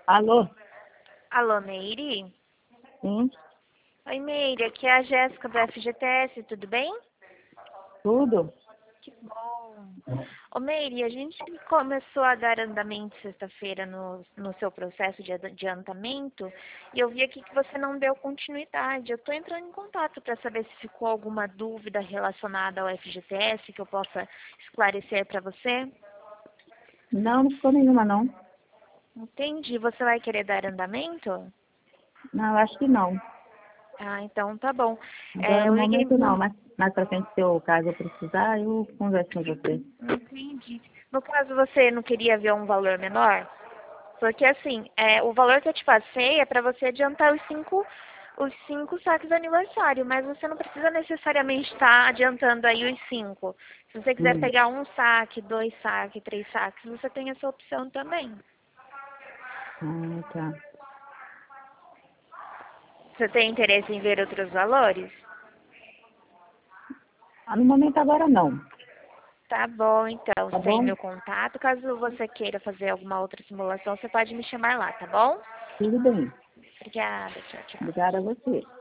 Alô? Alô, Meire? Sim, Oi, Meire, aqui é a Jéssica do FGTS, tudo bem? tudo? Que bom. Ô, Meire, a gente começou a dar andamento sexta-feira no seu processo de adiantamento e eu vi aqui que você não deu continuidade. Eu estou entrando em contato para saber se ficou alguma dúvida relacionada ao FGTS que eu possa esclarecer para você. Não, não ficou nenhuma, não. Entendi. Você vai querer dar andamento? Não, acho que não. Ah, então tá bom. Agora no Eu liguei. momento não, mas mais pra frente, se o caso eu precisar, eu converso com você. Entendi. No caso, você não queria ver um valor menor? Porque assim, o valor que eu te passei é para você adiantar os cinco saques de aniversário, mas você não precisa necessariamente estar adiantando aí os 5. Se você quiser Hum. pegar um saque, 2 saques, 3 saques, você tem essa opção também. Ah, tá. Você tem interesse em ver outros valores? Ah, no momento agora não, Tá bom, então, tá você tem bom? meu contato. Caso você queira fazer alguma outra simulação, você pode me chamar lá, tá bom? Tudo bem. Obrigada, tchau, tchau. Obrigada a você.